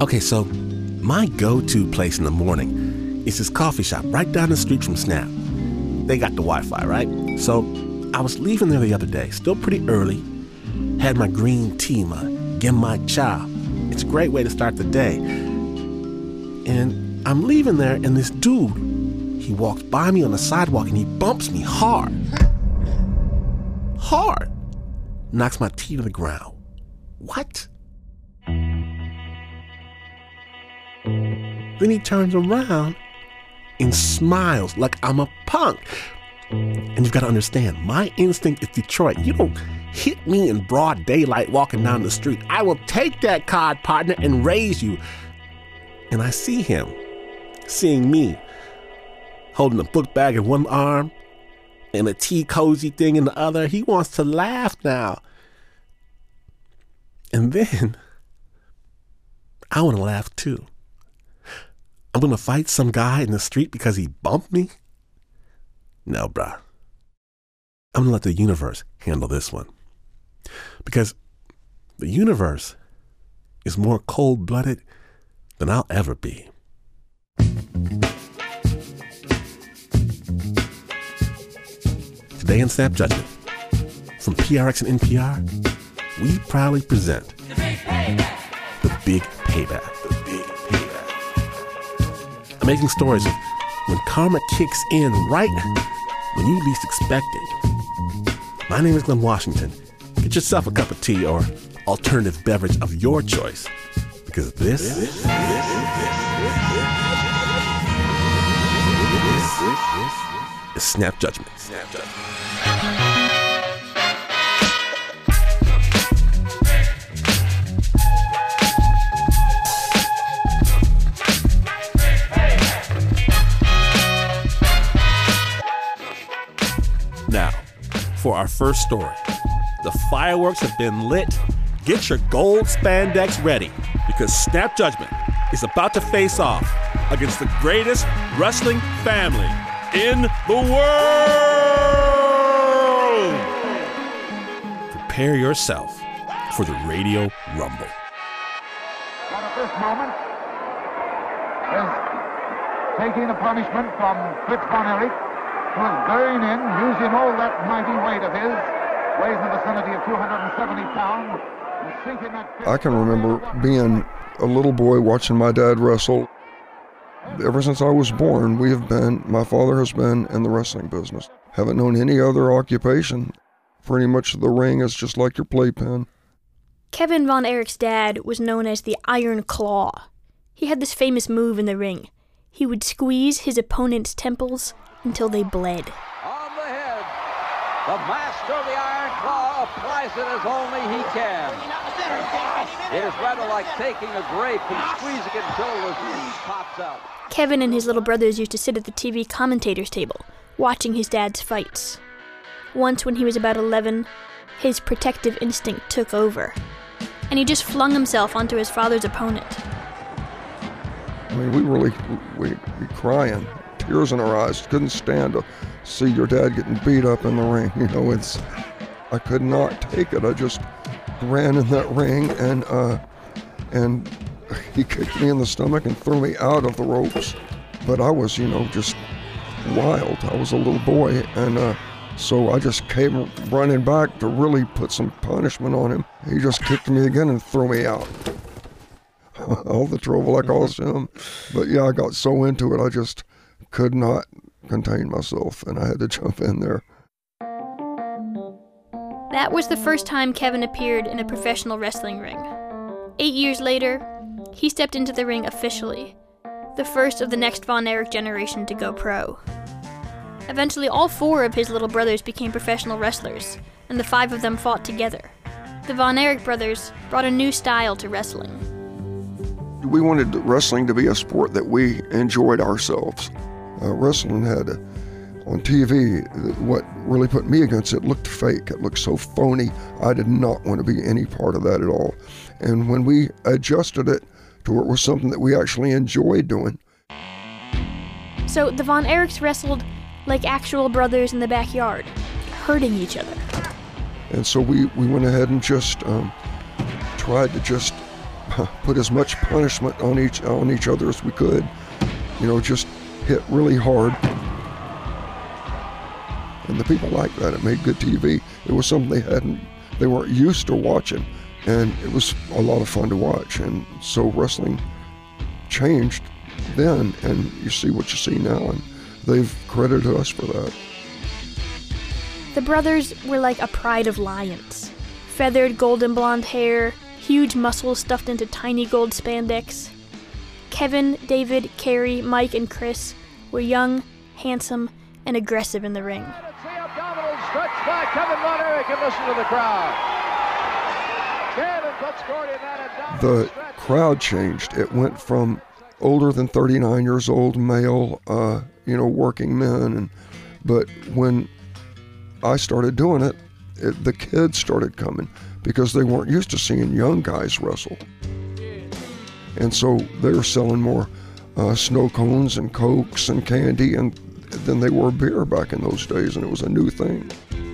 Okay, so my go-to place in the morning is this coffee shop right down the street from Snap. They got the Wi-Fi, right? So I was leaving there the other day, still pretty early. Had my green tea, my genmai cha. It's a great way to start the day. And I'm leaving there, and this dude, he walks by me on the sidewalk, and he bumps me hard. Hard. Knocks my tea to the ground. What? Then he turns around and smiles like I'm a punk. And you've got to understand, my instinct is Detroit. You don't hit me in broad daylight walking down the street. I will take that card, partner, and raise you. And I see him, seeing me, holding a book bag in one arm and a tea cozy thing in the other. He wants to laugh now. And then I want to laugh too. I'm going to fight some guy in the street because he bumped me? No, bruh. I'm going to let the universe handle this one. Because the universe is more cold-blooded than I'll ever be. Today in Snap Judgment, from PRX and NPR, we proudly present The Big Payback. The Big Payback. The Big Payback. Amazing stories of when karma kicks in right when you least expect it. My name is Glenn Washington. Get yourself a cup of tea or alternative beverage of your choice, because this is Snap Judgment. Snap Judgment. Now, for our first story. The fireworks have been lit. Get your gold spandex ready, because Snap Judgment is about to face off against the greatest wrestling family in the world. Prepare yourself for the Radio Rumble. But at this moment is taking a punishment from Fritz von Erich, who is going in, using all that mighty weight of his, weighs in the vicinity of 270 pounds, and sinking that... I can remember being a little boy watching my dad wrestle. Ever since I was born, my father has been in the wrestling business. Haven't known any other occupation. Pretty much the ring is just like your playpen. Kevin Von Erich's dad was known as the Iron Claw. He had this famous move in the ring. He would squeeze his opponent's temples until they bled. On the head, the master of the Iron Claw applies it as only he can. It is rather like taking a grape and squeezing it until the juice pops out. Kevin and his little brothers used to sit at the TV commentator's table, watching his dad's fights. Once when he was about 11, his protective instinct took over, and he just flung himself onto his father's opponent. I mean, we'd be crying, tears in our eyes. Couldn't stand to see your dad getting beat up in the ring. You know, I could not take it. I just ran in that ring, and he kicked me in the stomach and threw me out of the ropes. But I was, just wild. I was a little boy, and so I just came running back to really put some punishment on him. He just kicked me again and threw me out. All the trouble I caused him. But yeah, I got so into it, I just could not contain myself, and I had to jump in there. That was the first time Kevin appeared in a professional wrestling ring. 8 years later, he stepped into the ring officially, the first of the next Von Erich generation to go pro. Eventually, all 4 of his little brothers became professional wrestlers, and the 5 of them fought together. The Von Erich brothers brought a new style to wrestling. We wanted wrestling to be a sport that we enjoyed ourselves. Wrestling had, on TV, what really put me against it looked fake. It looked so phony. I did not want to be any part of that at all. And when we adjusted it to where it was something that we actually enjoyed doing. So the Von Erichs wrestled like actual brothers in the backyard, hurting each other. And so we went ahead and just tried to just put as much punishment on each other as we could. Just hit really hard. And the people liked that. It made good TV. It was something they weren't used to watching, and it was a lot of fun to watch. And so wrestling changed then, and you see what you see now, and they've credited us for that. The brothers were like a pride of lions. Feathered golden blonde hair, huge muscles stuffed into tiny gold spandex. Kevin, David, Kerry, Mike, and Chris were young, handsome, and aggressive in the ring. The abdominal stretch by Kevin Von Erich, and listen to the crowd. Kevin puts Gordy in that abdominal stretch. The crowd changed. It went from older than 39 years old male, working men, but when I started doing it, the kids started coming because they weren't used to seeing young guys wrestle. And so they were selling more snow cones and Cokes and candy than they were beer back in those days, and it was a new thing.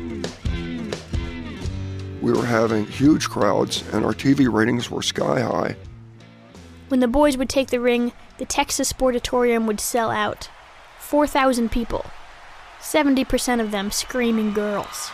We were having huge crowds, and our TV ratings were sky high. When the boys would take the ring, the Texas Sportatorium would sell out. 4,000 people, 70% of them screaming girls.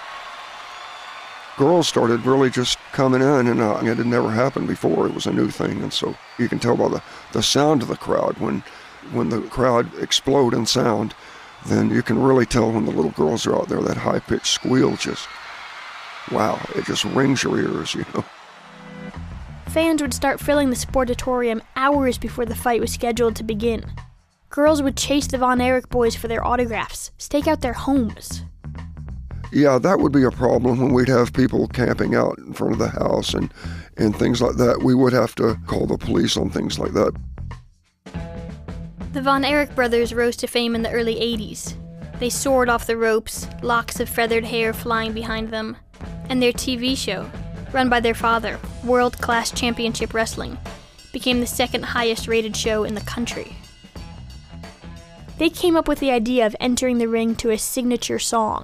Girls started really just coming in, and it had never happened before. It was a new thing, and so you can tell by the sound of the crowd. When the crowd explode in sound, then you can really tell when the little girls are out there. That high-pitched squeal wow, it just rings your ears, Fans would start filling the Sportatorium hours before the fight was scheduled to begin. Girls would chase the Von Erich boys for their autographs, stake out their homes. Yeah, that would be a problem when we'd have people camping out in front of the house and things like that. We would have to call the police on things like that. The Von Erich brothers rose to fame in the early 80s. They soared off the ropes, locks of feathered hair flying behind them. And their TV show, run by their father, World Class Championship Wrestling, became the second highest rated show in the country. They came up with the idea of entering the ring to a signature song.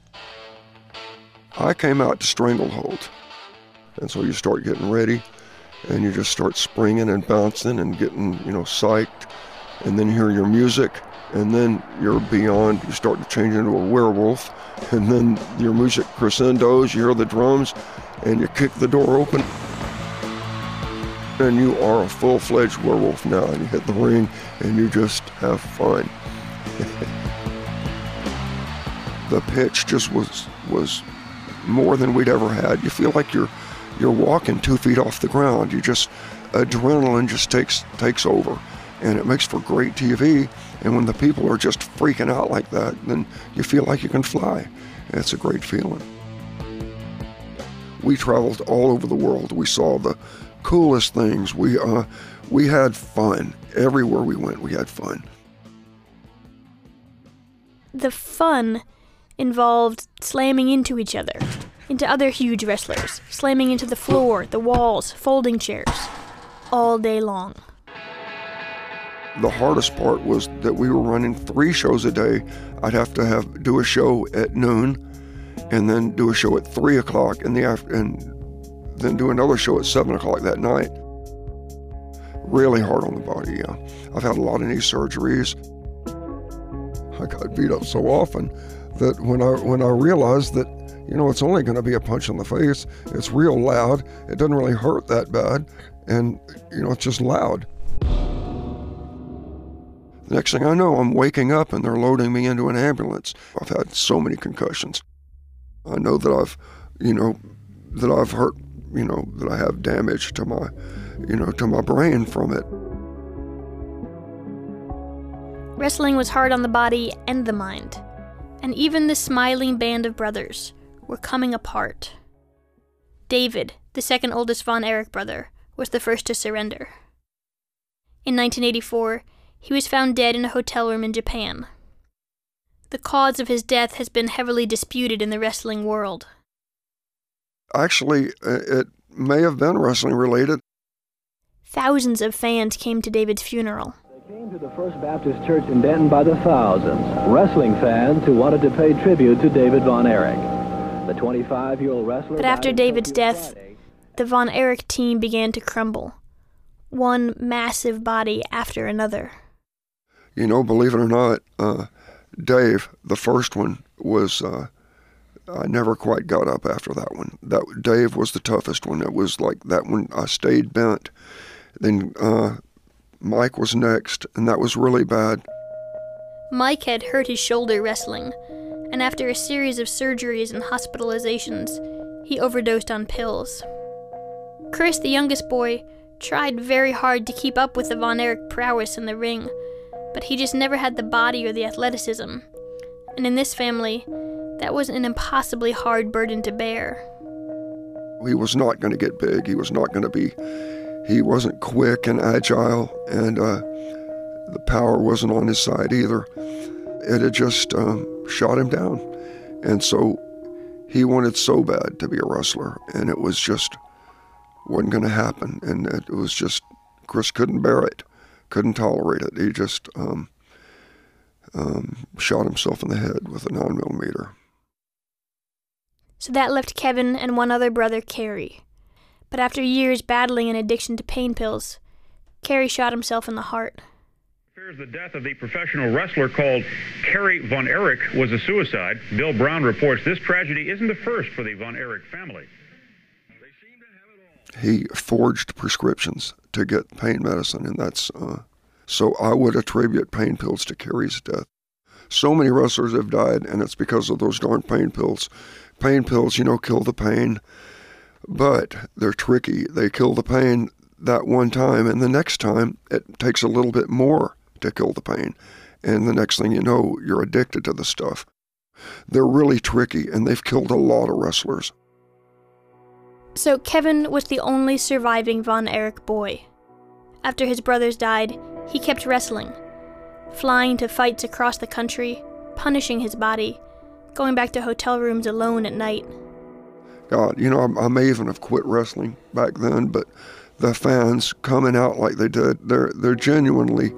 I came out to Stranglehold, and so you start getting ready, and you just start springing and bouncing and getting, psyched, and then you hear your music, and then you're beyond, you start to change into a werewolf, and then your music crescendos, you hear the drums, and you kick the door open, and you are a full-fledged werewolf now, and you hit the ring, and you just have fun. The pitch just was more than we'd ever had. You feel like you're walking 2 feet off the ground. Adrenaline just takes over, and it makes for great TV. And when the people are just freaking out like that, then you feel like you can fly. It's a great feeling. We traveled all over the world. We saw the coolest things. We had fun. Everywhere we went, we had fun. The fun involved slamming into each other, into other huge wrestlers, slamming into the floor, the walls, folding chairs, all day long. The hardest part was that we were running 3 shows a day. I'd have to do a show at noon, and then do a show at 3 o'clock in the afternoon, and then do another show at 7 o'clock that night. Really hard on the body, yeah. I've had a lot of knee surgeries. I got beat up so often that when I realized that, it's only going to be a punch in the face, it's real loud, it doesn't really hurt that bad, and, it's just loud. The next thing I know, I'm waking up and they're loading me into an ambulance. I've had so many concussions. I know that I've hurt, that I have damage to my brain from it. Wrestling was hard on the body and the mind. And even the smiling band of brothers were coming apart. David, the second oldest Von Erich brother, was the first to surrender. In 1984, he was found dead in a hotel room in Japan. The cause of his death has been heavily disputed in the wrestling world. Actually, it may have been wrestling related. Thousands of fans came to David's funeral. They came to the First Baptist Church in Denton by the thousands, wrestling fans who wanted to pay tribute to David Von Erich. The 25-year-old wrestler. But after David's death, the Von Erich team began to crumble, one massive body after another. You know, believe it or not, Dave, the first one, was, I never quite got up after that one. Dave was the toughest one. It was like that one, I stayed bent. Then Mike was next, and that was really bad. Mike had hurt his shoulder wrestling, and after a series of surgeries and hospitalizations, he overdosed on pills. Chris, the youngest boy, tried very hard to keep up with the Von Erich prowess in the ring, but he just never had the body or the athleticism. And in this family, that was an impossibly hard burden to bear. He was not going to get big. He wasn't quick and agile, and the power wasn't on his side either. It had just shot him down. And so he wanted so bad to be a wrestler, and it was just wasn't going to happen. And it was just, Chris couldn't bear it, couldn't tolerate it. He just shot himself in the head with a 9mm. So that left Kevin and one other brother, Kerry. But after years battling an addiction to pain pills, Kerry shot himself in the heart. The death of the professional wrestler called Kerry Von Erich was a suicide. Bill Brown reports this tragedy isn't the first for the Von Erich family. He forged prescriptions to get pain medicine, and that's so I would attribute pain pills to Kerry's death. So many wrestlers have died, and it's because of those darn pain pills. Pain pills, you know, kill the pain, but they're tricky. They kill the pain that one time, and the next time it takes a little bit more to kill the pain. And the next thing you know, you're addicted to the stuff. They're really tricky, and they've killed a lot of wrestlers. So Kevin was the only surviving Von Erich boy. After his brothers died, he kept wrestling, flying to fights across the country, punishing his body, going back to hotel rooms alone at night. God, you know, I may even have quit wrestling back then, but the fans coming out like they did, they're genuinely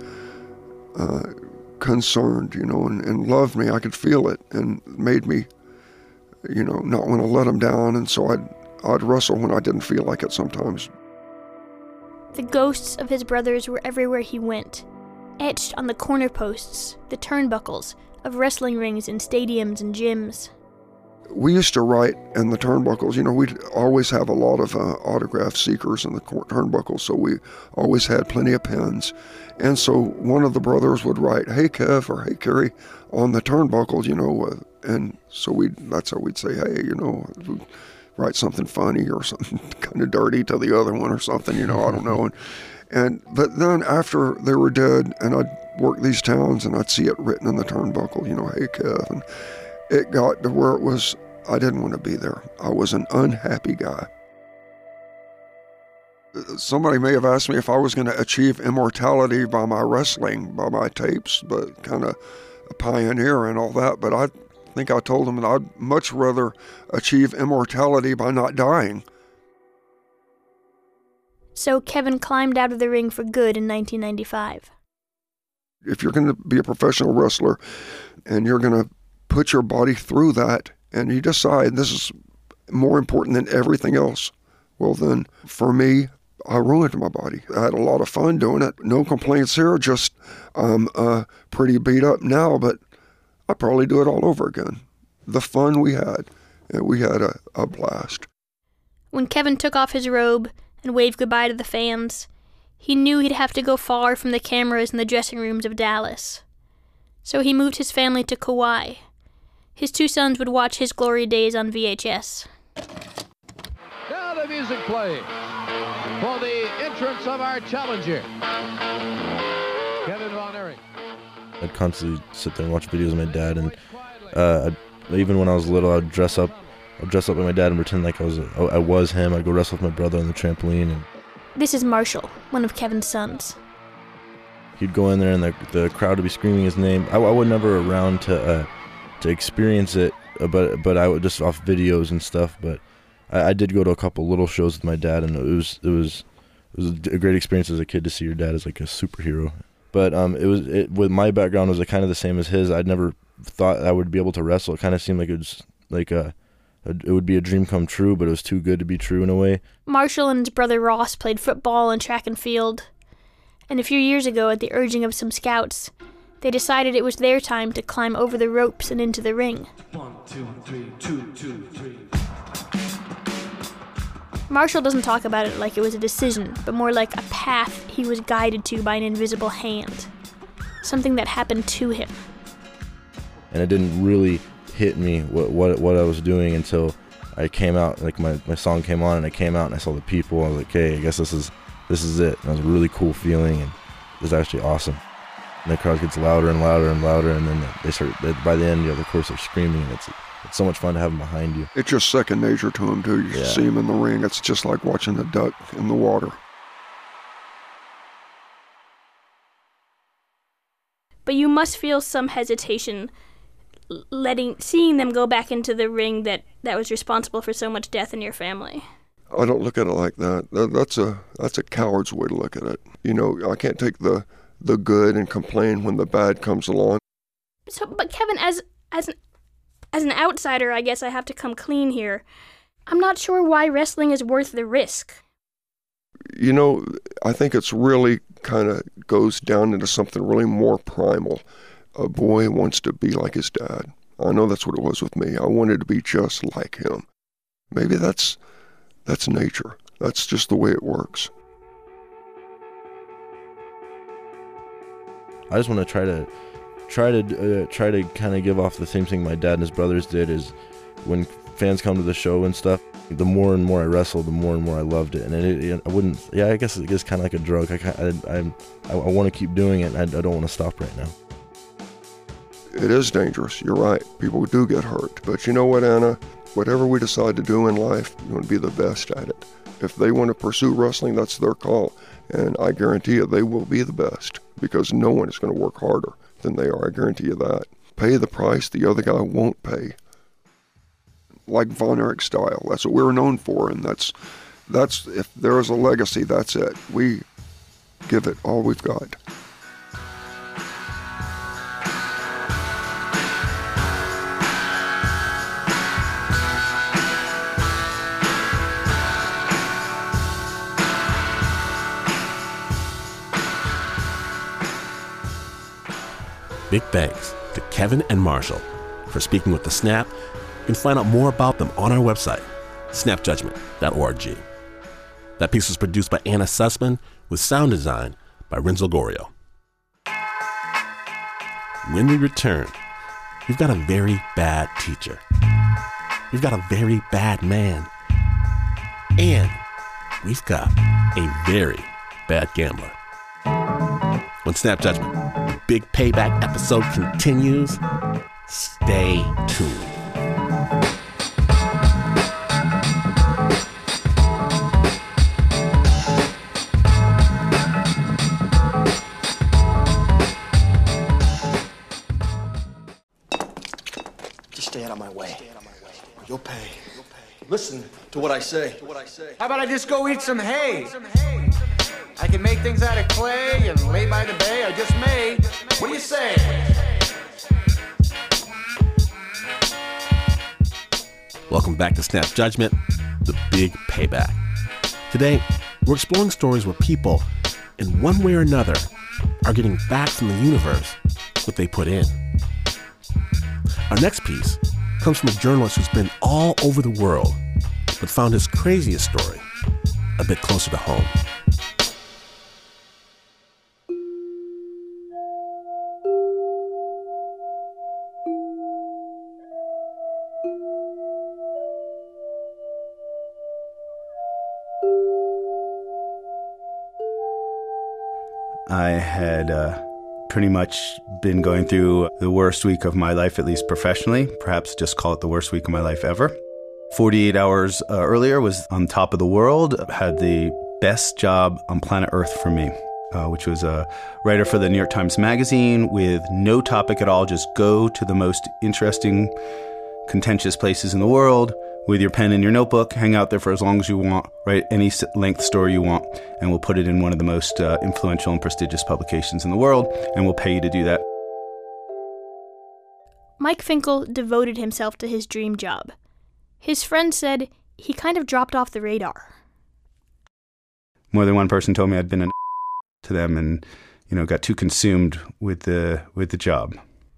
concerned, you know, and loved me. I could feel it, and made me, you know, not want to let them down. And so I'd wrestle when I didn't feel like it sometimes. The ghosts of his brothers were everywhere he went, etched on the corner posts, the turnbuckles of wrestling rings in stadiums and gyms. We used to write in the turnbuckles, you know, we'd always have a lot of autograph seekers in the turnbuckles, so we always had plenty of pens. And so one of the brothers would write, "Hey Kev," or "Hey Kerry," on the turnbuckle, you know, and so that's how we'd say, "Hey," you know, we'd write something funny or something kind of dirty to the other one or something, you know, I don't know. But then after they were dead, and I'd work these towns, and I'd see it written in the turnbuckle, you know, "Hey Kev," and it got to where it was, I didn't want to be there. I was an unhappy guy. Somebody may have asked me if I was going to achieve immortality by my wrestling, by my tapes, but kind of a pioneer and all that. But I think I told them that I'd much rather achieve immortality by not dying. So Kevin climbed out of the ring for good in 1995. If you're going to be a professional wrestler and you're going to put your body through that, and you decide this is more important than everything else, well then, for me, I ruined my body. I had a lot of fun doing it. No complaints here, just I'm pretty beat up now, but I'd probably do it all over again. The fun we had, and we had a blast. When Kevin took off his robe and waved goodbye to the fans, he knew he'd have to go far from the cameras in the dressing rooms of Dallas. So he moved his family to Kauai. His two sons would watch his glory days on VHS. Now the music plays for the entrance of our challenger, Kevin Von Erich. I'd constantly sit there and watch videos of my dad, and even when I was little, I'd dress up with my dad and pretend like I was him. I'd go wrestle with my brother on the trampoline. And this is Marshall, one of Kevin's sons. He'd go in there, and the crowd would be screaming his name. I was never around to experience it, but I would just off videos and stuff. But I did go to a couple little shows with my dad, and it was a great experience as a kid to see your dad as like a superhero. But with my background was kind of the same as his. I'd never thought I would be able to wrestle. It kind of seemed like it was like it would be a dream come true, but it was too good to be true in a way. Marshall and his brother Ross played football and track and field, and a few years ago, at the urging of some scouts, they decided it was their time to climb over the ropes and into the ring. 1, 2, 3, 2, 2, 3. Marshall doesn't talk about it like it was a decision, but more like a path he was guided to by an invisible hand. Something that happened to him. And it didn't really hit me what I was doing until I came out. Like my song came on and I came out and I saw the people. I was like, okay, I guess this is it. And it was a really cool feeling, and it was actually awesome. And the crowd gets louder and louder and louder, and then they start, by the end, of course, they're screaming, and it's so much fun to have them behind you. It's just second nature to them, too. You see them in the ring. It's just like watching a duck in the water. But you must feel some hesitation seeing them go back into the ring that was responsible for so much death in your family. I don't look at it like that. That's a coward's way to look at it. I can't take the good and complain when the bad comes along. So, but Kevin, as an outsider, I guess I have to come clean here. I'm not sure why wrestling is worth the risk. I think it's really kind of goes down into something really more primal. A boy wants to be like his dad. I know that's what it was with me. I wanted to be just like him. Maybe that's nature. That's just the way it works. I just want to try to kind of give off the same thing my dad and his brothers did. Is when fans come to the show and stuff, the more and more I wrestled, the more and more I loved it. And I guess it is kind of like a drug. I want to keep doing it, and I don't want to stop right now. It is dangerous. You're right. People do get hurt. But you know what, Anna? Whatever we decide to do in life, you want to be the best at it. If they want to pursue wrestling, that's their call. And I guarantee you they will be the best, because no one is going to work harder than they are. I guarantee you that. Pay the price the other guy won't pay. Like Von Erich style. That's what we're known for, and that's if there is a legacy, that's it. We give it all we've got. Big thanks to Kevin and Marshall for speaking with The Snap. You can find out more about them on our website, snapjudgment.org. That piece was produced by Anna Sussman with sound design by Renzo Gorio. When we return, we've got a very bad teacher. We've got a very bad man. And we've got a very bad gambler. On Snap Judgment, the Big Payback episode continues. Stay tuned. Just stay out of my way. You'll pay. Listen to what I say. How about I just go eat some hay? I can make things out of clay and lay by the bay. I just may. What do you say? Welcome back to Snap Judgment, the Big Payback. Today, we're exploring stories where people, in one way or another, are getting back from the universe what they put in. Our next piece comes from a journalist who's been all over the world, but found his craziest story a bit closer to home. I had pretty much been going through the worst week of my life, at least professionally, perhaps just call it the worst week of my life ever. 48 hours earlier was on top of the world, had the best job on planet Earth for me, which was a writer for the New York Times Magazine with no topic at all, just go to the most interesting, contentious places in the world with your pen and your notebook, hang out there for as long as you want, write any length story you want, and we'll put it in one of the most influential and prestigious publications in the world, and we'll pay you to do that. Mike Finkel devoted himself to his dream job. His friend said he kind of dropped off the radar. More than one person told me I'd been an to them and, got too consumed with the job.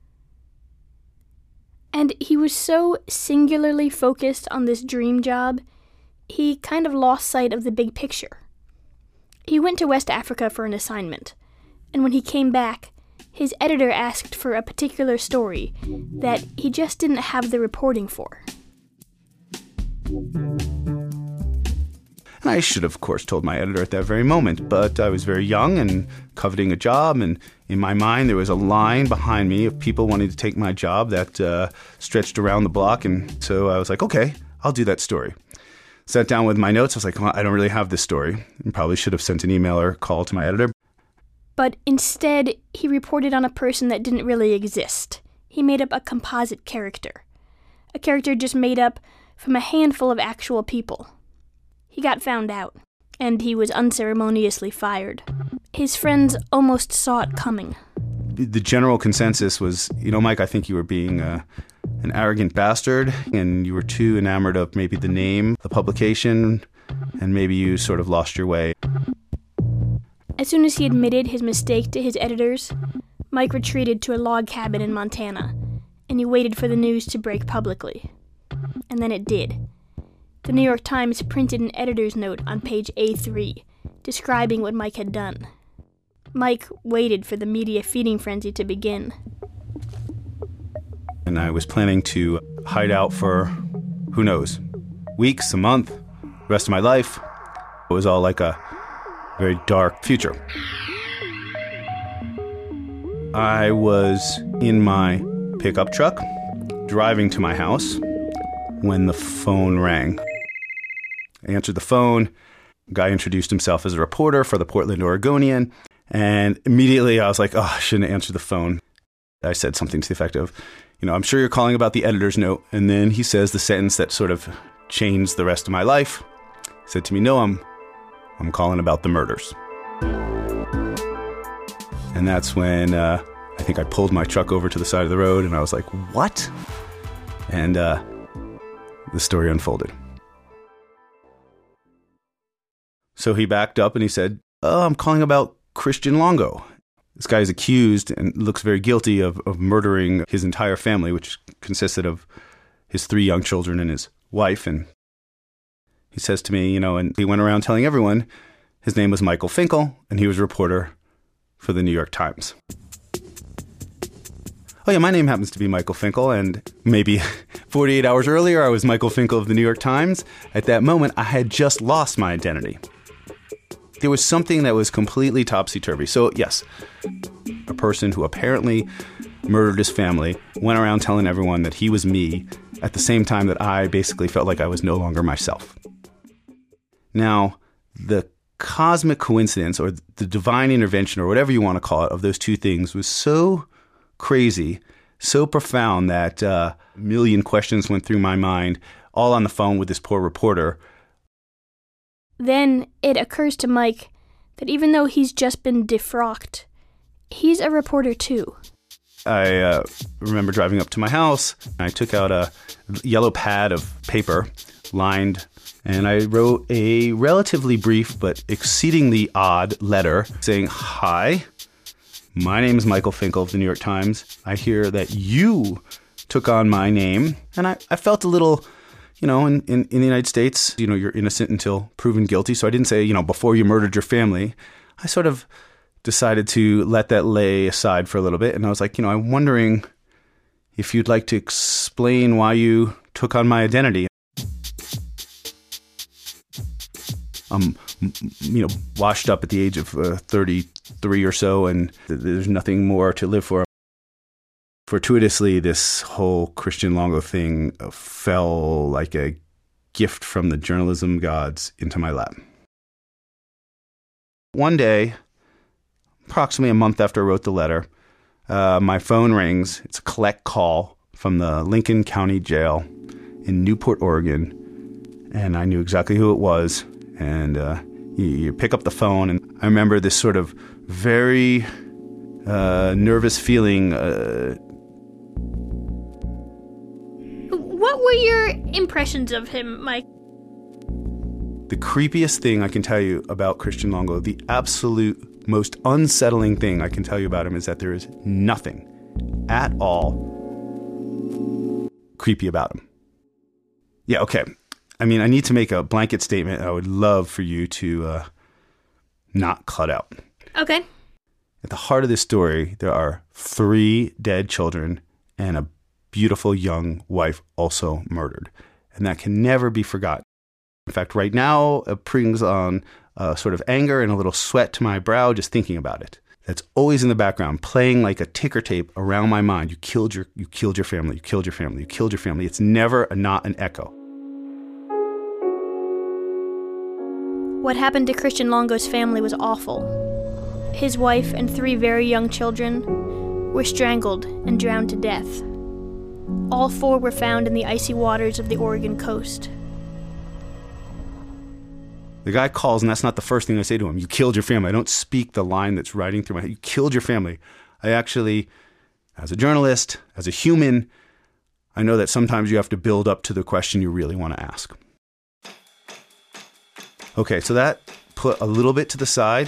And he was so singularly focused on this dream job, he kind of lost sight of the big picture. He went to West Africa for an assignment, and when he came back, his editor asked for a particular story that he just didn't have the reporting for. And I should have, of course, told my editor at that very moment, but I was very young and coveting a job, and in my mind there was a line behind me of people wanting to take my job that stretched around the block, and so I was like, okay, I'll do that story. Sat down with my notes, I was like, well, I don't really have this story, and probably should have sent an email or call to my editor. But instead, he reported on a person that didn't really exist. He made up a composite character. A character just made up from a handful of actual people. He got found out, and he was unceremoniously fired. His friends almost saw it coming. The general consensus was, Mike, I think you were being an arrogant bastard, and you were too enamored of maybe the name, the publication, and maybe you sort of lost your way. As soon as he admitted his mistake to his editors, Mike retreated to a log cabin in Montana, and he waited for the news to break publicly. And then it did. The New York Times printed an editor's note on page A3, describing what Mike had done. Mike waited for the media feeding frenzy to begin. And I was planning to hide out for, who knows, weeks, a month, the rest of my life. It was all like a very dark future. I was in my pickup truck, driving to my house, when the phone rang. I answered the phone. The guy introduced himself as a reporter for the Portland Oregonian, and immediately I was like, I shouldn't answer the phone. I said something to the effect of, I'm sure you're calling about the editor's note. And then he says the sentence that sort of changed the rest of my life. He said to me, no, I'm calling about the murders. And that's when I think I pulled my truck over to the side of the road, and I was like, what? And the story unfolded. So he backed up and he said, I'm calling about Christian Longo. This guy is accused and looks very guilty of murdering his entire family, which consisted of his 3 young children and his wife. And he says to me, and he went around telling everyone his name was Michael Finkel, and he was a reporter for the New York Times. Oh yeah, my name happens to be Michael Finkel, and maybe 48 hours earlier I was Michael Finkel of the New York Times. At that moment, I had just lost my identity. There was something that was completely topsy-turvy. So yes, a person who apparently murdered his family went around telling everyone that he was me at the same time that I basically felt like I was no longer myself. Now, the cosmic coincidence or the divine intervention or whatever you want to call it of those two things was so crazy, so profound that a million questions went through my mind, all on the phone with this poor reporter. Then it occurs to Mike that even though he's just been defrocked, he's a reporter too. I remember driving up to my house, and I took out a yellow pad of paper, lined, and I wrote a relatively brief but exceedingly odd letter saying, "Hi, my name is Michael Finkel of the New York Times. I hear that you took on my name." And I felt a little, in the United States, you're innocent until proven guilty. So I didn't say, before you murdered your family. I sort of decided to let that lay aside for a little bit. And I was like, I'm wondering if you'd like to explain why you took on my identity. I'm, washed up at the age of 33 or so, and there's nothing more to live for. Fortuitously, this whole Christian Longo thing fell like a gift from the journalism gods into my lap. One day, approximately a month after I wrote the letter, my phone rings. It's a collect call from the Lincoln County Jail in Newport, Oregon, and I knew exactly who it was. And you pick up the phone, and I remember this sort of very nervous feeling. What were your impressions of him, Mike? The creepiest thing I can tell you about Christian Longo, the absolute most unsettling thing I can tell you about him, is that there is nothing at all creepy about him. Yeah, okay. I mean, I need to make a blanket statement. I would love for you to not cut out. Okay. At the heart of this story, there are 3 dead children and a beautiful young wife also murdered. And that can never be forgotten. In fact, right now, it brings on sort of anger and a little sweat to my brow just thinking about it. That's always in the background, playing like a ticker tape around my mind. You killed your family, you killed your family, you killed your family. It's never not an echo. What happened to Christian Longo's family was awful. His wife and 3 very young children were strangled and drowned to death. All 4 were found in the icy waters of the Oregon coast. The guy calls, and that's not the first thing I say to him. You killed your family. I don't speak the line that's riding through my head. You killed your family. I actually, as a journalist, as a human, I know that sometimes you have to build up to the question you really want to ask. Okay, so that put a little bit to the side.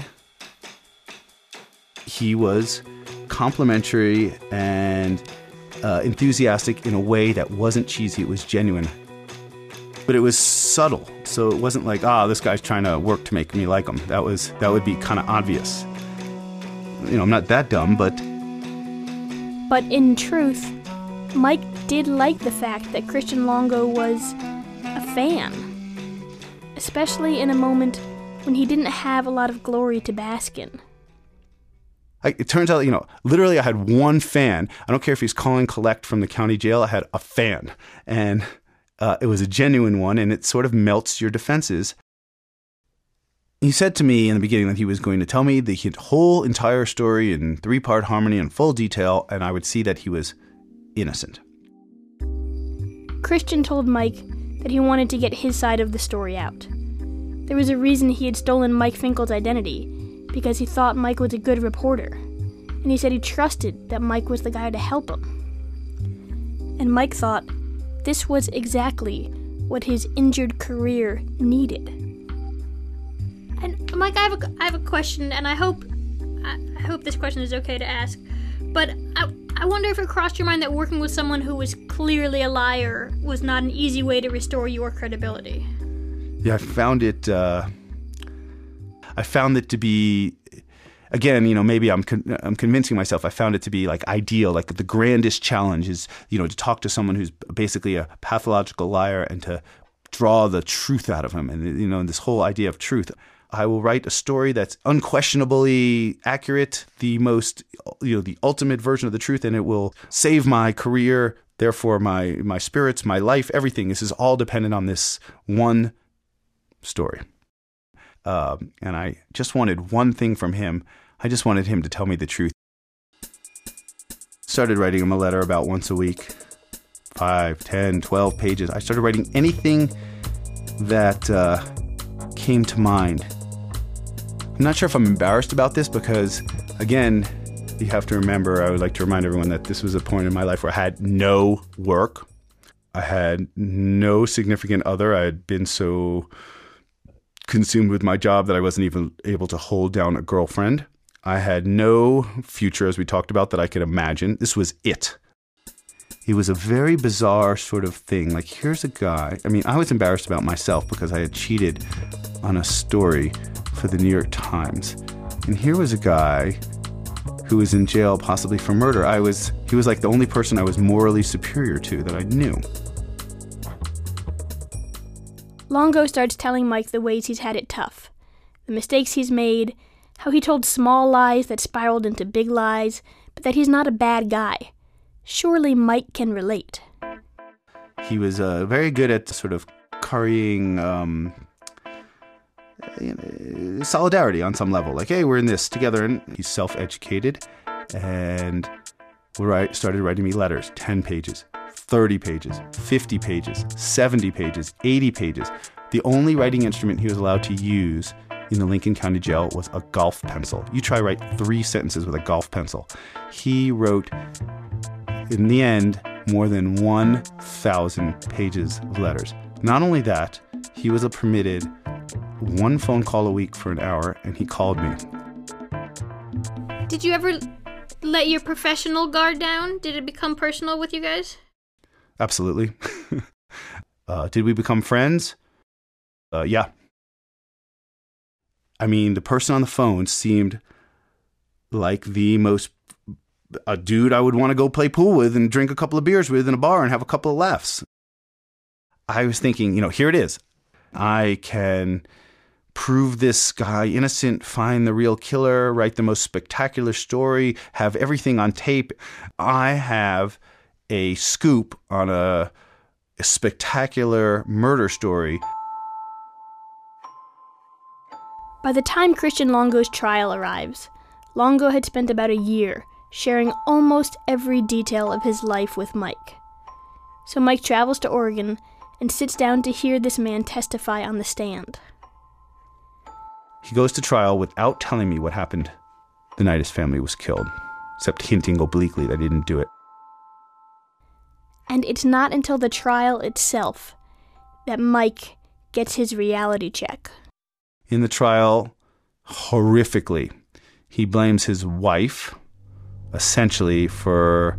He was complimentary and enthusiastic in a way that wasn't cheesy. It was genuine. But it was subtle, so it wasn't like, this guy's trying to work to make me like him. That would be kind of obvious. You know, I'm not that dumb, but... But in truth, Mike did like the fact that Christian Longo was a fan. Especially in a moment when he didn't have a lot of glory to bask in. It turns out, literally I had one fan. I don't care if he's calling collect from the county jail. I had a fan. And... it was a genuine one, and it sort of melts your defenses. He said to me in the beginning that he was going to tell me the whole entire story in 3-part harmony in full detail, and I would see that he was innocent. Christian told Mike that he wanted to get his side of the story out. There was a reason he had stolen Mike Finkel's identity, because he thought Mike was a good reporter, and he said he trusted that Mike was the guy to help him. And Mike thought this was exactly what his injured career needed. And Mike, I have a question, and I hope this question is okay to ask. But I wonder if it crossed your mind that working with someone who was clearly a liar was not an easy way to restore your credibility. Yeah, I found it to be. Again, maybe I'm convincing myself. I found it to be like ideal, like the grandest challenge is, to talk to someone who's basically a pathological liar and to draw the truth out of him. And, this whole idea of truth. I will write a story that's unquestionably accurate, the most, the ultimate version of the truth, and it will save my career, therefore my spirits, my life, everything. This is all dependent on this one story. And I just wanted one thing from him. I just wanted him to tell me the truth. Started writing him a letter about once a week, 5, 10, 12 pages. I started writing anything that came to mind. I'm not sure if I'm embarrassed about this because, again, you have to remember, I would like to remind everyone that this was a point in my life where I had no work. I had no significant other. I had been so consumed with my job that I wasn't even able to hold down a girlfriend. I had no future, as we talked about, that I could imagine. This was it. It was a very bizarre sort of thing. Like, here's a guy. I mean, I was embarrassed about myself because I had cheated on a story for the New York Times. And here was a guy who was in jail possibly for murder. He was like the only person I was morally superior to that I knew. Longo starts telling Mike the ways he's had it tough, the mistakes he's made, how he told small lies that spiraled into big lies, but that he's not a bad guy. Surely Mike can relate. He was very good at sort of currying solidarity on some level. Like, hey, we're in this together. And he's self-educated and started writing me letters, 10 pages. 30 pages, 50 pages, 70 pages, 80 pages. The only writing instrument he was allowed to use in the Lincoln County Jail was a golf pencil. You try write 3 sentences with a golf pencil. He wrote, in the end, more than 1,000 pages of letters. Not only that, he was permitted one phone call a week for an hour, and he called me. Did you ever let your professional guard down? Did it become personal with you guys? Absolutely. Did we become friends? Yeah. I mean, the person on the phone seemed like the most a dude I would want to go play pool with and drink a couple of beers with in a bar and have a couple of laughs. I was thinking, here it is. I can prove this guy innocent, find the real killer, write the most spectacular story, have everything on tape. I have a scoop on a spectacular murder story. By the time Christian Longo's trial arrives, Longo had spent about a year sharing almost every detail of his life with Mike. So Mike travels to Oregon and sits down to hear this man testify on the stand. He goes to trial without telling me what happened the night his family was killed, except hinting obliquely that he didn't do it. And it's not until the trial itself that Mike gets his reality check. In the trial, horrifically, he blames his wife, essentially, for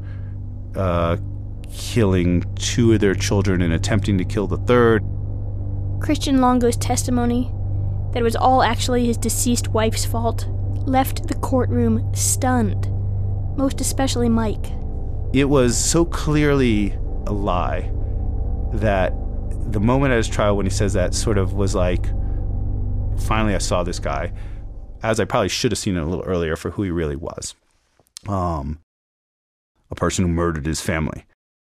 killing 2 of their children and attempting to kill the 3rd. Christian Longo's testimony that it was all actually his deceased wife's fault left the courtroom stunned, most especially Mike. It was so clearly a lie that the moment at his trial when he says that sort of was like, finally I saw this guy, as I probably should have seen it a little earlier, for who he really was. A person who murdered his family.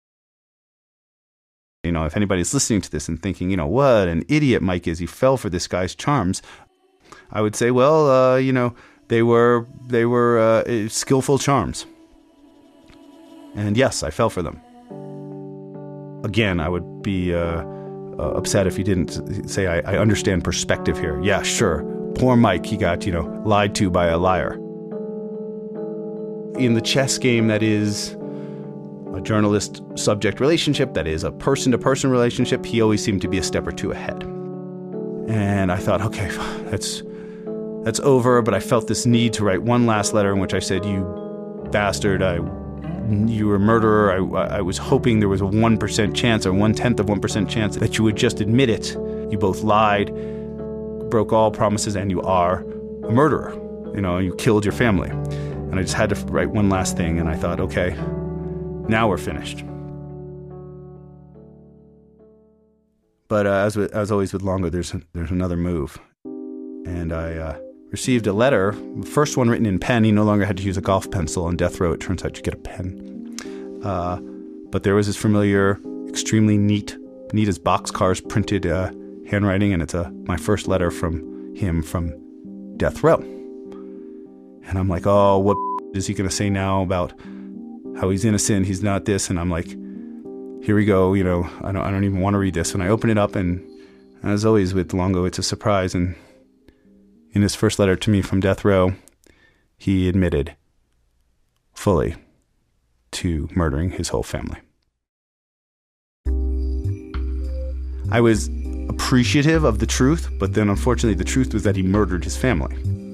If anybody's listening to this and thinking, what an idiot Mike is, he fell for this guy's charms, I would say, well, they were skillful charms. And yes, I fell for them. Again, I would be upset if you didn't say, I understand perspective here. Yeah, sure. Poor Mike, he got, lied to by a liar. In the chess game that is a journalist-subject relationship, that is a person-to-person relationship, he always seemed to be a step or two ahead. And I thought, okay, that's over, but I felt this need to write one last letter in which I said, you bastard, you were a murderer. I was hoping there was a 1% chance or 1/10 of 1% chance that you would just admit it. You both lied, broke all promises, and you are a murderer. You killed your family. And I just had to write one last thing, and I thought, okay, now we're finished. But as always with Longo, there's another move. And I received a letter, the first one written in pen. He no longer had to use a golf pencil. On death row, it turns out you get a pen. But there was this familiar, extremely neat as boxcars printed handwriting, and it's my first letter from him from death row. And I'm like, oh, what is he going to say now about how he's innocent, he's not this? And I'm like, here we go, I don't even want to read this. And I open it up, and as always with Longo, it's a surprise. And in his first letter to me from death row, he admitted fully to murdering his whole family. I was appreciative of the truth, but then unfortunately the truth was that he murdered his family.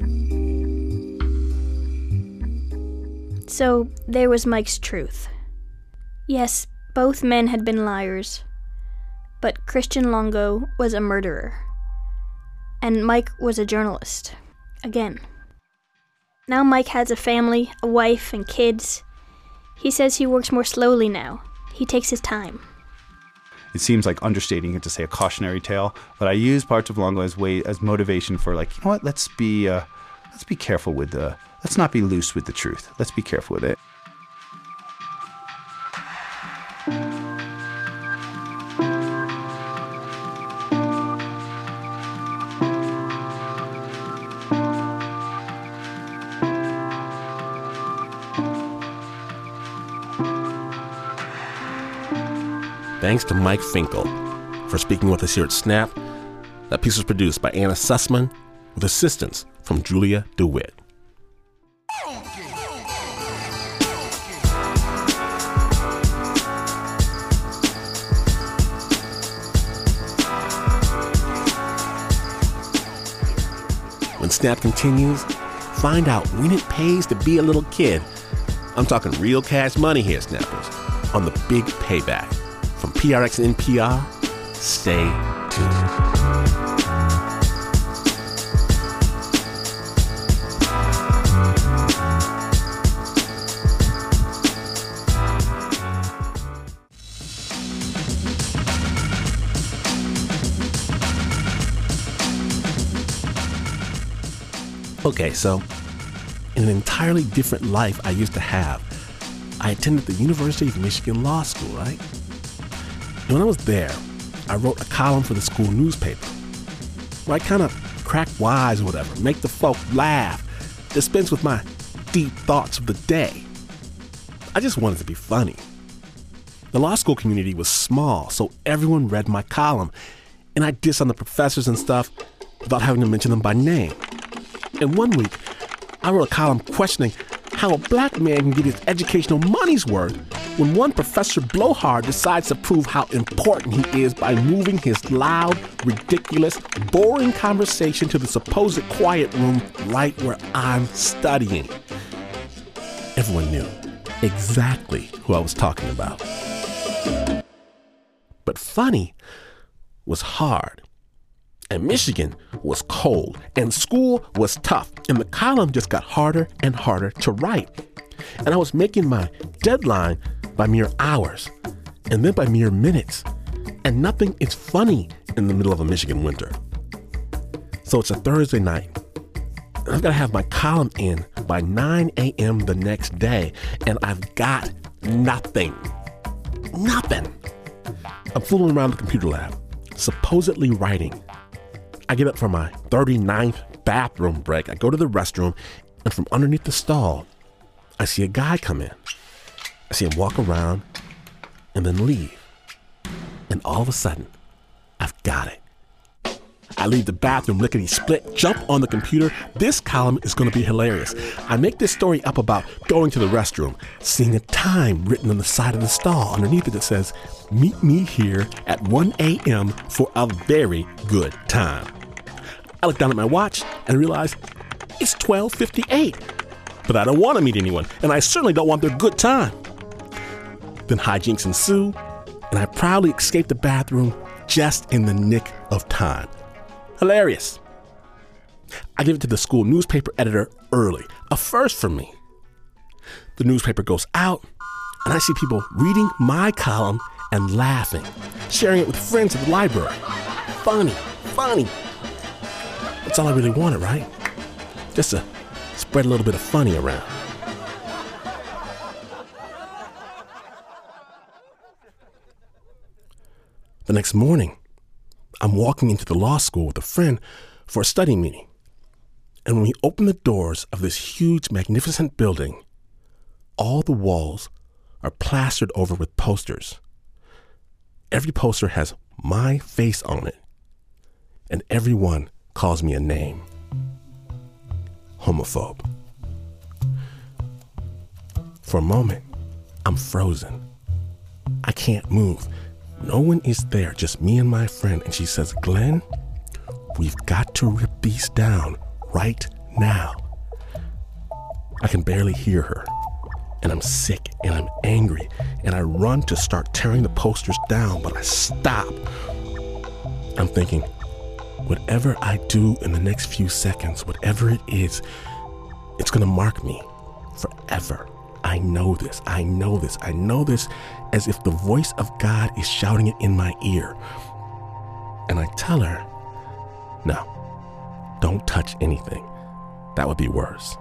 So there was Mike's truth. Yes, both men had been liars, but Christian Longo was a murderer. And Mike was a journalist. Again. Now Mike has a family, a wife, and kids. He says he works more slowly now. He takes his time. It seems like understating it to say a cautionary tale, but I use parts of Longo as motivation for let's be careful with let's not be loose with the truth. Let's be careful with it. Thanks to Mike Finkel for speaking with us here at Snap. That piece was produced by Anna Sussman with assistance from Julia DeWitt. Snap continues. Find out when it pays to be a little kid. I'm talking real cash money here, Snappers, on the big payback. From PRX and NPR, stay tuned. Okay, so in an entirely different life I used to have, I attended the University of Michigan Law School, right? And when I was there, I wrote a column for the school newspaper where I kind of crack wise or whatever, make the folk laugh, dispense with my deep thoughts of the day. I just wanted to be funny. The law school community was small, so everyone read my column, and I diss on the professors and stuff without having to mention them by name. And one week, I wrote a column questioning how a black man can get his educational money's worth when one Professor Blowhard decides to prove how important he is by moving his loud, ridiculous, boring conversation to the supposed quiet room right where I'm studying. Everyone knew exactly who I was talking about. But funny was hard. And Michigan was cold, and school was tough, and the column just got harder and harder to write. And I was making my deadline by mere hours, and then by mere minutes. And nothing is funny in the middle of a Michigan winter. So it's a Thursday night, and I've got to have my column in by 9 a.m. the next day, and I've got nothing. Nothing. I'm fooling around the computer lab, supposedly writing. I get up from my 39th bathroom break. I go to the restroom, and from underneath the stall, I see a guy come in. I see him walk around and then leave. And all of a sudden, I've got it. I leave the bathroom lickety-split, jump on the computer. This column is going to be hilarious. I make this story up about going to the restroom, seeing a time written on the side of the stall. Underneath it says, "Meet me here at 1 a.m. for a very good time." I look down at my watch and realize it's 12:58. But I don't want to meet anyone, and I certainly don't want their good time. Then hijinks ensue, and I proudly escape the bathroom just in the nick of time. Hilarious. I give it to the school newspaper editor early, a first for me. The newspaper goes out, and I see people reading my column and laughing, sharing it with friends at the library. Funny. That's all I really wanted, right? Just to spread a little bit of funny around. The next morning, I'm walking into the law school with a friend for a study meeting. And when we open the doors of this huge, magnificent building, all the walls are plastered over with posters. Every poster has my face on it, and every one calls me a name. Homophobe. For a moment, I'm frozen. I can't move. No one is there, just me and my friend. And she says, "Glenn, we've got to rip these down right now." I can barely hear her. And I'm sick and I'm angry. And I run to start tearing the posters down, but I stop. I'm thinking, whatever I do in the next few seconds, whatever it is, it's going to mark me forever. I know this as if the voice of God is shouting it in my ear. And I tell her, no, don't touch anything. That would be worse.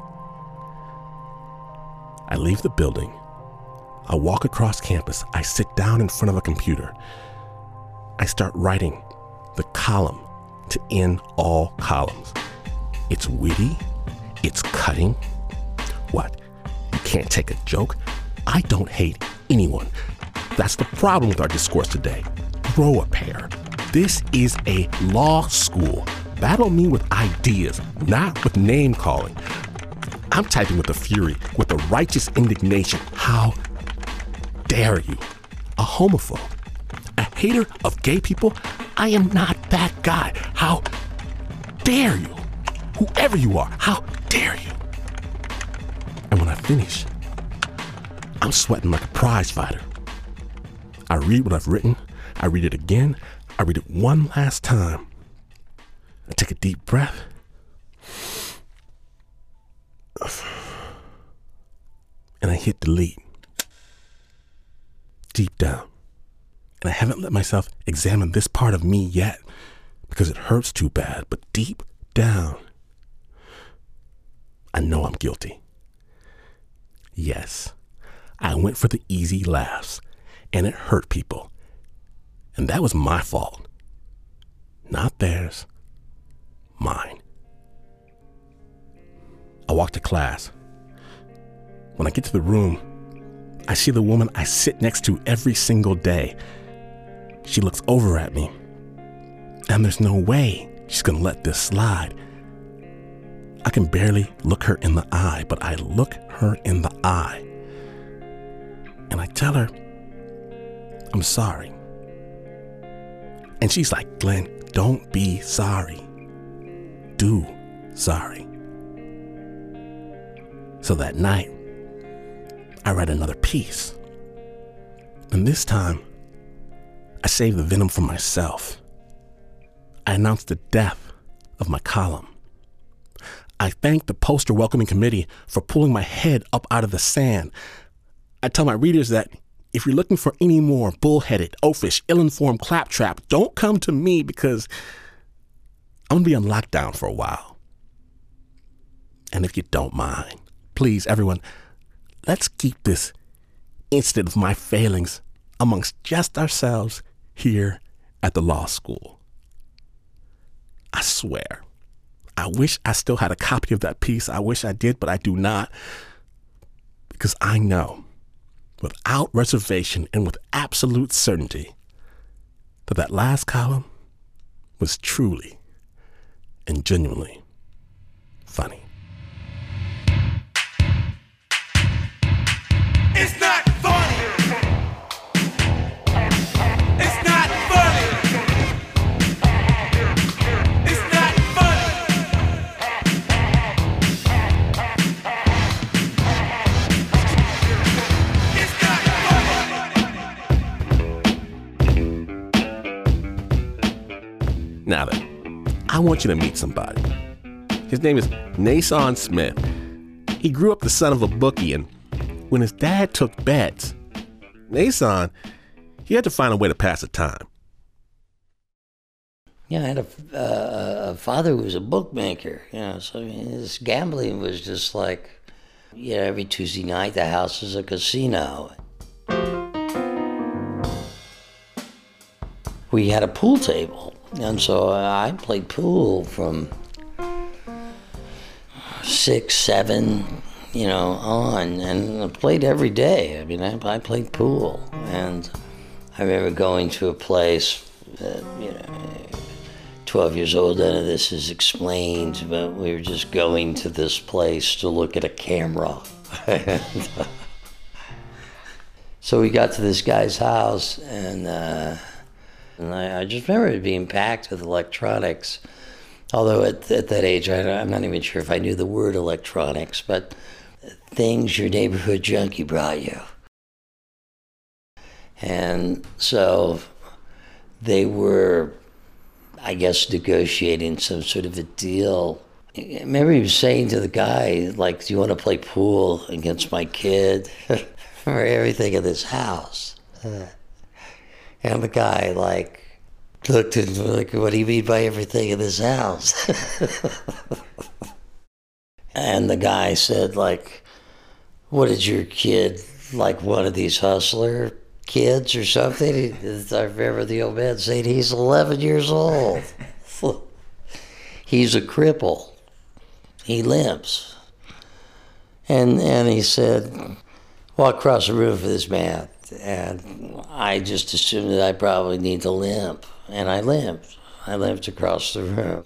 I leave the building. I walk across campus. I sit down in front of a computer. I start writing the column to end all columns. It's witty. It's cutting. What? You can't take a joke? I don't hate anyone. That's the problem with our discourse today. Grow a pair. This is a law school. Battle me with ideas, not with name calling. I'm typing with a fury, with a righteous indignation. How dare you? A homophobe, a hater of gay people? I am not that guy. How dare you? Whoever you are, how dare you? And when I finish, I'm sweating like a prize fighter. I read what I've written. I read it again. I read it one last time. I take a deep breath. And I hit delete. Deep down. And I haven't let myself examine this part of me yet because it hurts too bad. But deep down, I know I'm guilty. Yes, I went for the easy laughs and it hurt people. And that was my fault. Not theirs. Mine. I walk to class. When I get to the room, I see the woman I sit next to every single day. She looks over at me. And there's no way she's gonna let this slide. I can barely look her in the eye, but I look her in the eye. And I tell her, I'm sorry. And she's like, Glenn, don't be sorry. Do sorry. So that night, I write another piece. And this time, I save the venom for myself. I announce the death of my column. I thank the poster welcoming committee for pulling my head up out of the sand. I tell my readers that if you're looking for any more bullheaded, oafish, ill-informed claptrap, don't come to me because I'm gonna be on lockdown for a while. And if you don't mind, please, everyone, let's keep this incident of my failings amongst just ourselves here at the law school. I swear, I wish I still had a copy of that piece. I wish I did, but I do not. Because I know, without reservation and with absolute certainty, that last column was truly and genuinely funny. It's not funny. It's not funny. It's not funny. It's not funny. Now then, I want you to meet somebody. His name is Nason Smith. He grew up the son of a bookie, and when his dad took bets, Nason, he had to find a way to pass the time. Yeah, I had a father who was a bookmaker, so his gambling was just like, every Tuesday night the house is a casino. We had a pool table, and so I played pool from 6, 7, on, and I played every day. I mean, I played pool, and I remember going to a place that, 12 years old, none of this is explained, but we were just going to this place to look at a camera. So we got to this guy's house, and I just remember it being packed with electronics. Although at that age, I'm not even sure if I knew the word electronics, but things your neighborhood junkie brought you. And so they were, I guess, negotiating some sort of a deal. I remember he was saying to the guy, like, do you want to play pool against my kid for everything in this house? And the guy, looked at him like, what do you mean by everything in this house? And the guy said, what is your kid, one of these hustler kids or something? I remember the old man saying, he's 11 years old. He's a cripple. He limps. And he said, walk across the room for this man. And I just assumed that I probably need to limp. And I limped. I limped across the room.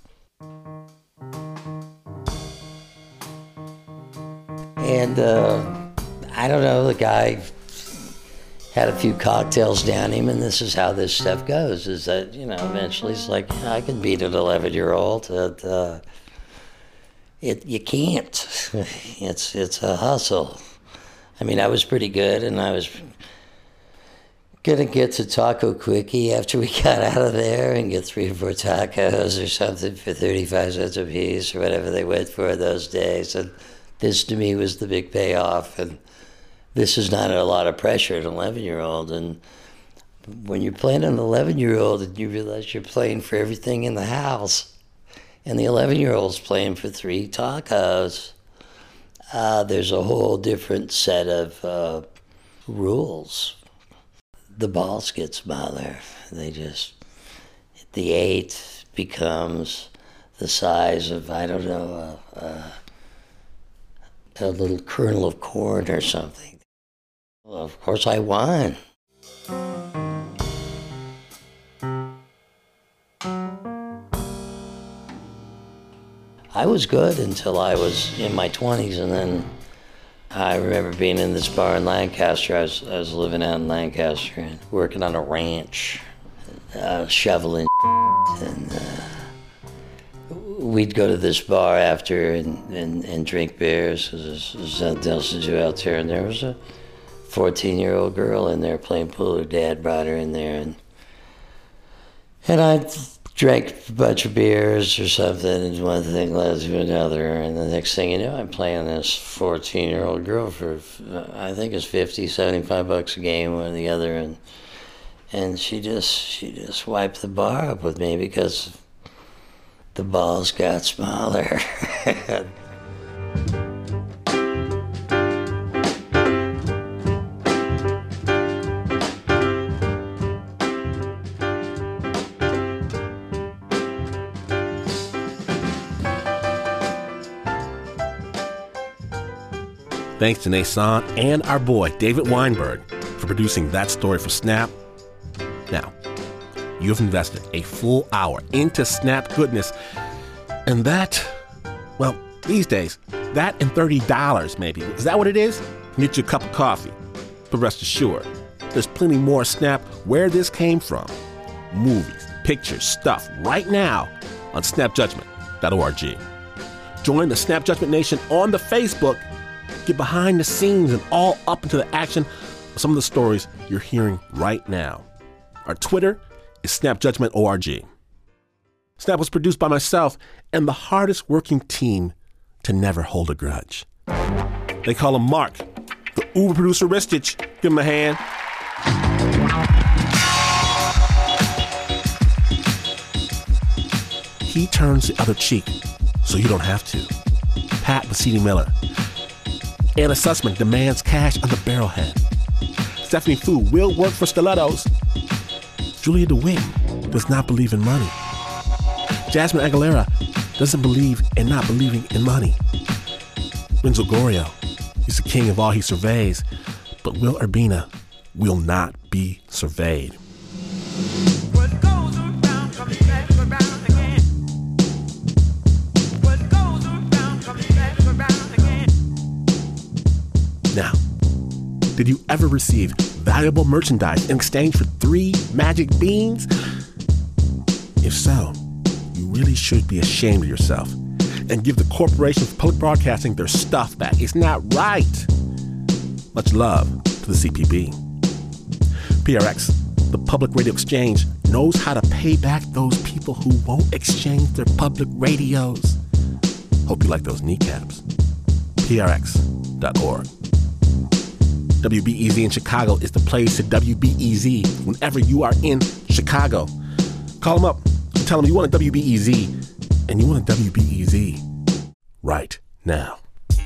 And I don't know, the guy had a few cocktails down him, and this is how this stuff goes, is that, eventually it's like, I can beat an 11-year-old. And you can't. It's a hustle. I mean, I was pretty good, and I was gonna get to Taco Quickie after we got out of there and get 3 or 4 tacos or something for 35 cents a piece or whatever they went for those days. And this to me was the big payoff. And this is not a lot of pressure, an 11-year-old. And when you're playing an 11-year-old and you realize you're playing for everything in the house, and the 11-year-old's playing for 3 tacos, there's a whole different set of rules. The balls get smaller. The 8 becomes the size of, I don't know, a little kernel of corn or something. Well, of course I won. I was good until I was in my 20s, and then I remember being in this bar in Lancaster. I was living out in Lancaster and working on a ranch, shoveling, and we'd go to this bar after and drink beers. There's nothing else to do out there, and there was a 14-year-old girl in there playing pool. Her dad brought her in there, and I drank a bunch of beers or something, and one thing led to another, and the next thing you know, I'm playing this 14-year-old girl for, I think it's $50, $75 a game, one or the other, and she just wiped the bar up with me because the balls got smaller. Thanks to Nason and our boy, David Weinberg, for producing that story for Snap. Now, you've invested a full hour into Snap goodness, and that, well, these days, that and $30 maybe. Is that what it is? Get you a cup of coffee. But rest assured, there's plenty more Snap where this came from. Movies, pictures, stuff right now on snapjudgment.org. Join the Snap Judgment Nation on the Facebook. Get behind the scenes and all up into the action of some of the stories you're hearing right now. Our Twitter is snapjudgment.org. Snap was produced by myself and the hardest working team to never hold a grudge. They call him Mark, the Uber producer Ristich. Give him a hand. He turns the other cheek so you don't have to. Pat Mesiti-Miller. Anna Sussman demands cash on the barrelhead. Stephanie Fu will work for stilettos. Julia DeWitt does not believe in money. Jasmine Aguilera doesn't believe in not believing in money. Renzo Gorio is the king of all he surveys, but Will Urbina will not be surveyed. Now, did you ever receive valuable merchandise in exchange for 3 magic beans? If so, you really should be ashamed of yourself and give the Corporation for Public Broadcasting their stuff back. It's not right. Much love to the CPB. PRX, the Public Radio Exchange, knows how to pay back those people who won't exchange their public radios. Hope you like those kneecaps. PRX.org. WBEZ in Chicago is the place to WBEZ whenever you are in Chicago. Call them up and tell them you want a WBEZ and you want a WBEZ right now.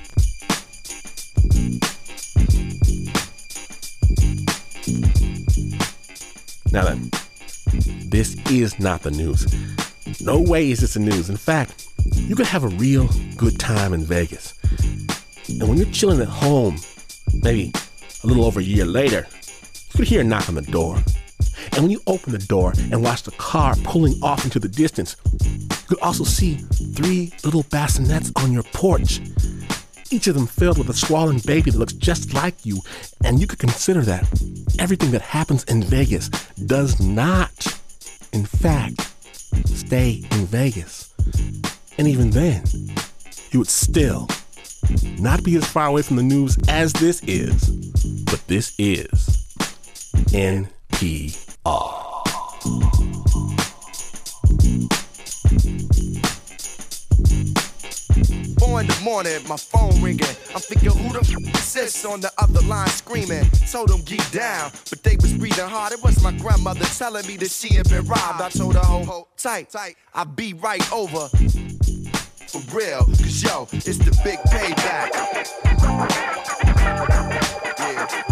Now then, this is not the news. No way is this the news. In fact, you could have a real good time in Vegas. And when you're chilling at home, maybe a little over a year later, you could hear a knock on the door. And when you open the door and watch the car pulling off into the distance, you could also see 3 little bassinets on your porch, each of them filled with a squalling baby that looks just like you. And you could consider that everything that happens in Vegas does not, in fact, stay in Vegas. And even then, he would still not be as far away from the news as this is, but this is NPR. In the morning, my phone ringing. I'm thinking, who the f sits on the other line screaming? Told them geek down, but they was breathing hard. It was my grandmother telling me that she had been robbed. I told her, hold tight, I'll be right over. For real, cause yo, it's the big payback. Yeah.